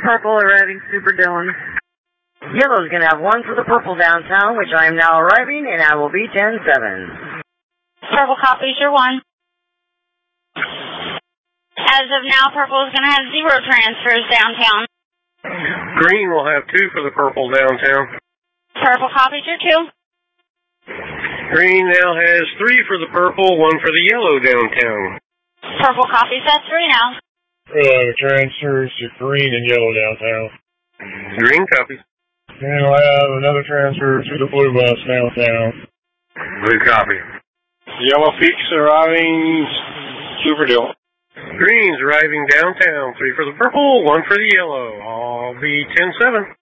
Purple arriving Super Dylan. Yellow's going to have 1 for the purple downtown, which I am now arriving, and I will be 10-7. Purple copies your 1. As of now, purple is going to have 0 transfers downtown. Green will have 2 for the purple downtown. Purple copies your 2. Green now has 3 for the purple, 1 for the yellow downtown. Purple copies that 3 now. Transfers to green and yellow downtown. Green copies. And we'll have another transfer to the blue bus downtown. Blue copy. Yellow peaks arriving Super Dylan. Green's arriving downtown, 3 for the purple, 1 for the yellow. I'll be 10-7.